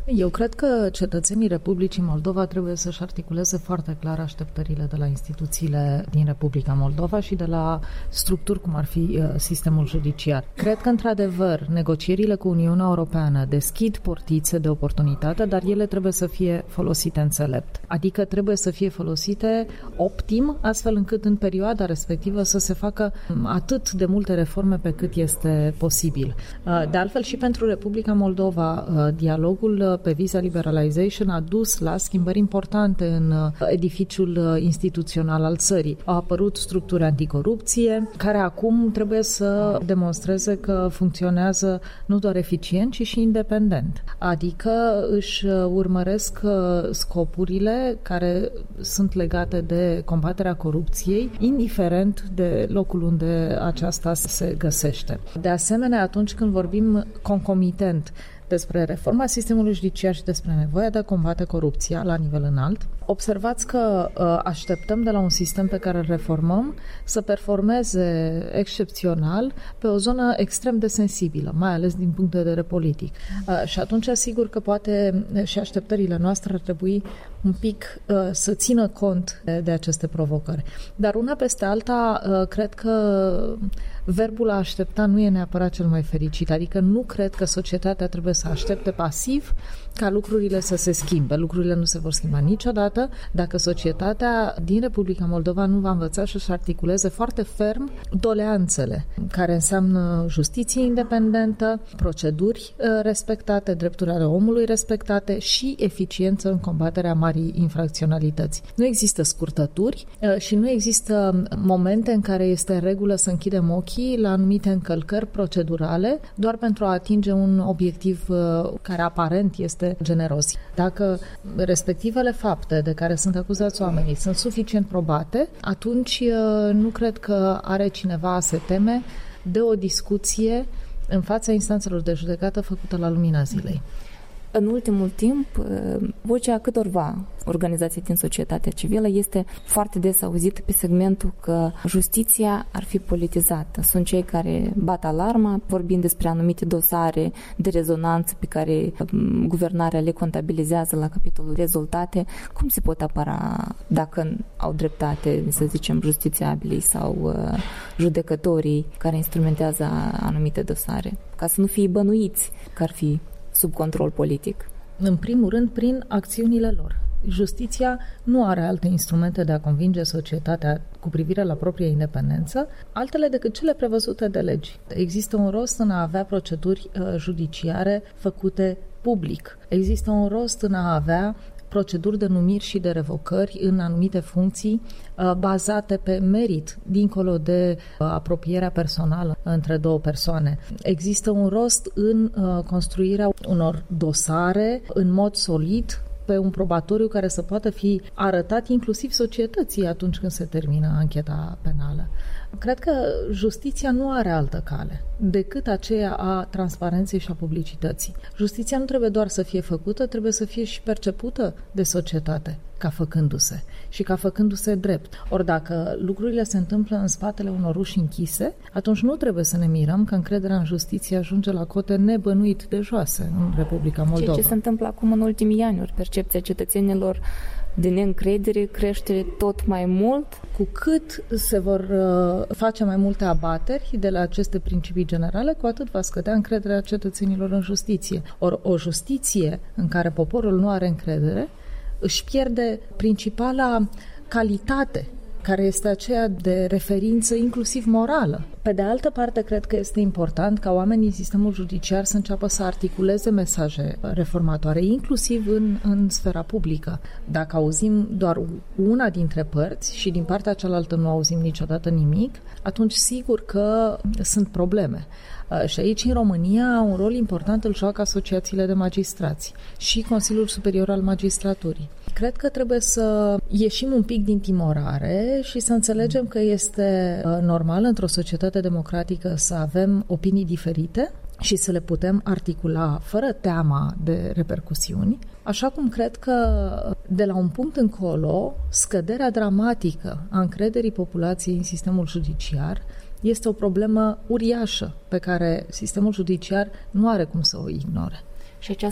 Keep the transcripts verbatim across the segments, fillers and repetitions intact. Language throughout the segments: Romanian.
Eu cred că cetățenii Republicii Moldova trebuie să-și articuleze foarte clar așteptările de la instituțiile din Republica Moldova și de la structuri cum ar fi sistemul judiciar. Cred că, într-adevăr, negocierile cu Uniunea Europeană deschid portițe de oportunitate, dar ele trebuie să fie folosite înțelept. Adică trebuie să fie folosite optim, astfel încât în perioada respectivă să se facă atât de multe reforme pe cât este posibil. De altfel, și pentru Republica Moldova, dialogul pe Visa Liberalization a dus la schimbări importante în edificiul instituțional al țării. Au apărut structuri anticorupție, care acum trebuie să demonstreze că funcționează nu doar eficient, ci și independent. Adică își urmăresc scopurile care sunt legate de combaterea corupției, indiferent de locul unde aceasta se găsește. De asemenea, atunci când vorbim concomitent despre reforma sistemului judiciar și despre nevoia de a combate corupția la nivel înalt, observați că uh, așteptăm de la un sistem pe care îl reformăm să performeze excepțional pe o zonă extrem de sensibilă, mai ales din punct de vedere politic. Uh, și atunci, sigur că poate și așteptările noastre ar trebui un pic uh, să țină cont de, de aceste provocări. Dar una peste alta, uh, cred că verbul a aștepta nu e neapărat cel mai fericit, adică nu cred că societatea trebuie să aștepte pasiv ca lucrurile să se schimbe. Lucrurile nu se vor schimba niciodată dacă societatea din Republica Moldova nu va învăța să-și articuleze foarte ferm doleanțele, care înseamnă justiție independentă, proceduri respectate, drepturi ale omului respectate și eficiență în combaterea marii infracționalități. Nu există scurtături și nu există momente în care este în regulă să închidem ochii la anumite încălcări procedurale doar pentru a atinge un obiectiv care aparent este generos. Dacă respectivele fapte de care sunt acuzați oamenii sunt suficient probate, atunci nu cred că are cineva să se teme de o discuție în fața instanțelor de judecată făcută la lumina zilei. În ultimul timp, vocea câtorva organizații din societatea civilă este foarte des auzită pe segmentul că justiția ar fi politizată. Sunt cei care bat alarma, vorbind despre anumite dosare de rezonanță pe care guvernarea le contabilizează la capitolul rezultate. Cum se pot apăra dacă au dreptate, să zicem, justițiabilii sau judecătorii care instrumentează anumite dosare, ca să nu fie bănuiți că ar fi sub control politic? În primul rând, prin acțiunile lor. Justiția nu are alte instrumente de a convinge societatea cu privire la propria independență, altele decât cele prevăzute de legi. Există un rost în a avea proceduri uh, judiciare făcute public. Există un rost în a avea proceduri de numiri și de revocări în anumite funcții uh, bazate pe merit, dincolo de uh, apropierea personală între două persoane. Există un rost în uh, construirea unor dosare în mod solid pe un probatoriu care să poată fi arătat inclusiv societății atunci când se termină ancheta penală. Cred că justiția nu are altă cale decât aceea a transparenței și a publicității. Justiția nu trebuie doar să fie făcută, trebuie să fie și percepută de societate ca făcându-se și ca făcându-se drept. Ori dacă lucrurile se întâmplă în spatele unor uși închise, atunci nu trebuie să ne mirăm că încrederea în justiție ajunge la cote nebănuit de joase în Republica Moldova. Ceea ce se întâmplă acum în ultimii ani, percepția cetățenilor de neîncredere crește tot mai mult. Cu cât se vor uh, face mai multe abateri de la aceste principii generale, cu atât va scădea încrederea cetățenilor în justiție. Ori o justiție în care poporul nu are încredere își pierde principala calitate, care este aceea de referință inclusiv morală. Pe de altă parte, cred că este important ca oamenii din sistemul judiciar să înceapă să articuleze mesaje reformatoare, inclusiv în, în sfera publică. Dacă auzim doar una dintre părți și din partea cealaltă nu auzim niciodată nimic, atunci sigur că sunt probleme. Și aici, în România, un rol important îl joacă asociațiile de magistrați și Consiliul Superior al Magistraturii. Cred că trebuie să ieșim un pic din timorare și să înțelegem că este normal într-o societate democratică să avem opinii diferite și să le putem articula fără teama de repercusiuni, așa cum cred că de la un punct încolo scăderea dramatică a încrederii populației în sistemul judiciar este o problemă uriașă pe care sistemul judiciar nu are cum să o ignore. Și această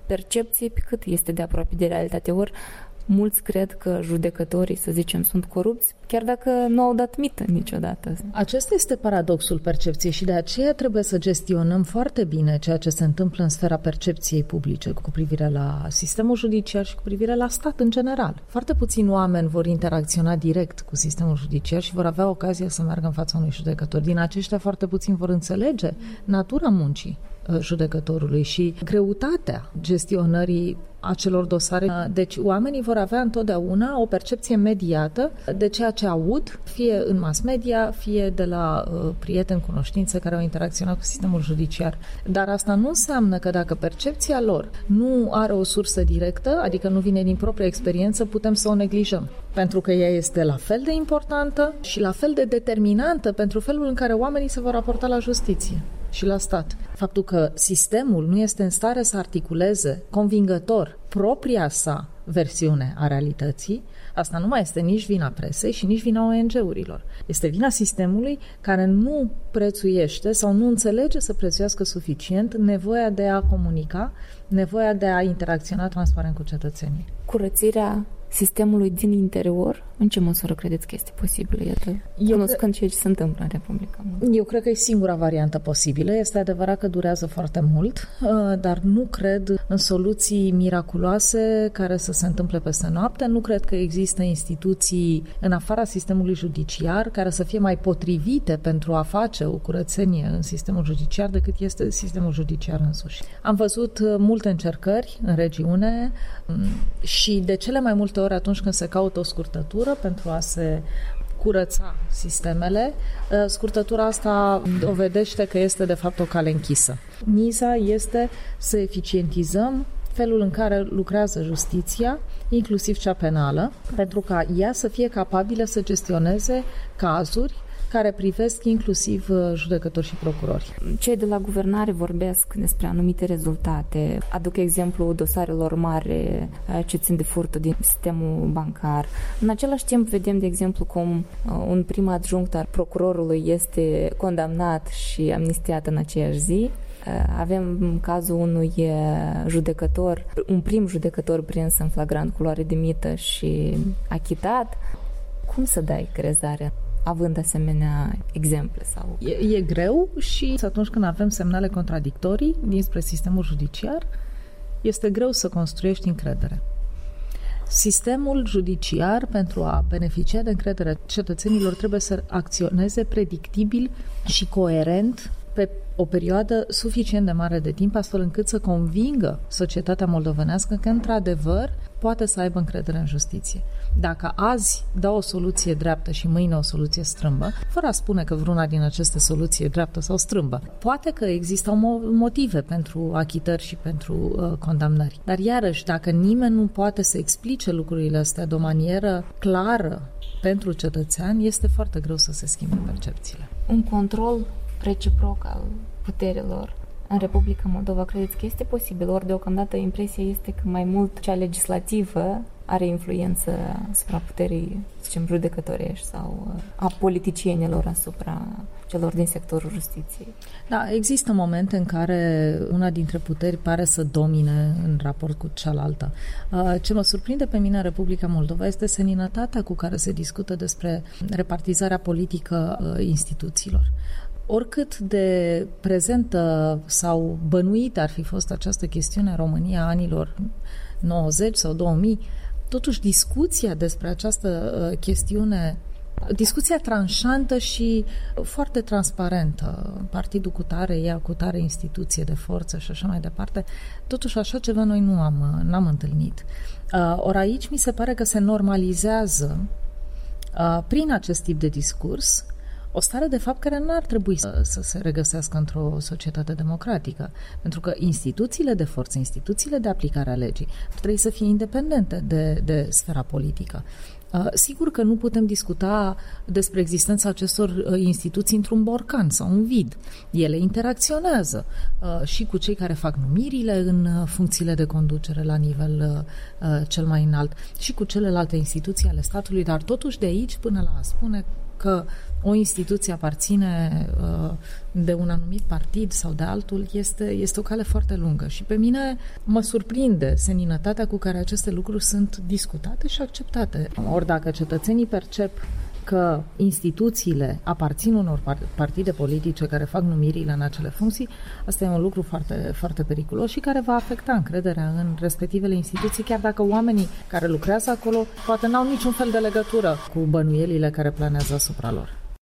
percepție pe cât este de aproape de realitate. Ori mulți cred că judecătorii, să zicem, sunt corupți, chiar dacă nu au dat mită niciodată. Acesta este paradoxul percepției și de aceea trebuie să gestionăm foarte bine ceea ce se întâmplă în sfera percepției publice cu privire la sistemul judiciar și cu privire la stat în general. Foarte puțini oameni vor interacționa direct cu sistemul judiciar și vor avea ocazia să meargă în fața unui judecător. Din aceștia foarte puțini vor înțelege natura muncii judecătorului și greutatea gestionării acelor dosare. Deci oamenii vor avea întotdeauna o percepție mediată de ceea ce aud, fie în mass media, fie de la uh, prieteni, cunoștințe care au interacționat cu sistemul judiciar. Dar asta nu înseamnă că dacă percepția lor nu are o sursă directă, adică nu vine din propria experiență, putem să o neglijăm. Pentru că ea este la fel de importantă și la fel de determinantă pentru felul în care oamenii se vor raporta la justiție și la stat. Faptul că sistemul nu este în stare să articuleze convingător propria sa versiune a realității, asta nu mai este nici vina presei și nici vina O N G-urilor. Este vina sistemului care nu prețuiește sau nu înțelege să prețuiască suficient nevoia de a comunica, nevoia de a interacționa transparent cu cetățenii. Curățirea sistemului din interior, în ce măsură credeți că este posibilă? Iată, cunoscând ceea ce se întâmplă în Republica Moldova. Eu cred că e singura variantă posibilă. Este adevărat că durează foarte mult, dar nu cred în soluții miraculoase care să se întâmple peste noapte. Nu cred că există instituții în afara sistemului judiciar care să fie mai potrivite pentru a face o curățenie în sistemul judiciar decât este sistemul judiciar însuși. Am văzut multe încercări în regiune și de cele mai multe ori atunci când se caută o scurtătură pentru a se curăța sistemele, scurtătura asta dovedește că este de fapt o cale închisă. Miza este să eficientizăm felul în care lucrează justiția, inclusiv cea penală, pentru ca ea să fie capabilă să gestioneze cazuri care privesc inclusiv judecători și procurori. Cei de la guvernare vorbesc despre anumite rezultate. Aduc exemplu dosarelor mari ce țin de furtul din sistemul bancar. În același timp vedem, de exemplu, cum un prim adjunct al procurorului este condamnat și amnistiat în aceeași zi. Avem cazul unui judecător, un prim judecător prins în flagrant cu luare de mită și achitat. Cum să dai crezarea având asemenea exemple? Sau... E, e greu și atunci când avem semnale contradictorii dinspre sistemul judiciar, este greu să construiești încredere. Sistemul judiciar, pentru a beneficia de încrederea cetățenilor, trebuie să acționeze predictibil și coerent pe o perioadă suficient de mare de timp, astfel încât să convingă societatea moldovenească că, într-adevăr, poate să aibă încredere în justiție. Dacă azi dă o soluție dreaptă și mâine o soluție strâmbă, fără a spune că vreuna din aceste soluții e dreaptă sau strâmbă, poate că există motive pentru achitări și pentru uh, condamnări. Dar iarăși, dacă nimeni nu poate să explice lucrurile astea de o manieră clară pentru cetățean, este foarte greu să se schimbe percepțiile. Un control reciproc al puterilor în Republica Moldova, credeți că este posibil? Ori deocamdată impresia este că mai mult cea legislativă are influență asupra puterii, să zicem, judecătorești sau a politicienilor asupra celor din sectorul justiției. Da, există momente în care una dintre puteri pare să domine în raport cu cealaltă. Ce mă surprinde pe mine în Republica Moldova este seninătatea cu care se discută despre repartizarea politică instituțiilor. Oricât de prezentă sau bănuită ar fi fost această chestiune în România anilor nouăzeci sau două mii, totuși discuția despre această uh, chestiune, discuția tranșantă și foarte transparentă, partidul cu tare, ea cu tare instituție de forță și așa mai departe, totuși așa ceva noi nu am, n-am întâlnit. Uh, ori aici mi se pare că se normalizează uh, prin acest tip de discurs o stare de fapt care nu ar trebui să, să se regăsească într-o societate democratică. Pentru că instituțiile de forță, instituțiile de aplicare a legii ar trebui să fie independente de, de sfera politică. Uh, sigur că nu putem discuta despre existența acestor uh, instituții într-un borcan sau un vid. Ele interacționează uh, și cu cei care fac numirile în uh, funcțiile de conducere la nivel uh, cel mai înalt și cu celelalte instituții ale statului, dar totuși de aici până la a spune că o instituție aparține uh, de un anumit partid sau de altul este, este o cale foarte lungă și pe mine mă surprinde seninătatea cu care aceste lucruri sunt discutate și acceptate. Ori dacă cetățenii percep că instituțiile aparțin unor partide politice care fac numirile în acele funcții, asta e un lucru foarte, foarte periculos și care va afecta încrederea în respectivele instituții, chiar dacă oamenii care lucrează acolo poate n-au niciun fel de legătură cu bănuielile care planează asupra lor.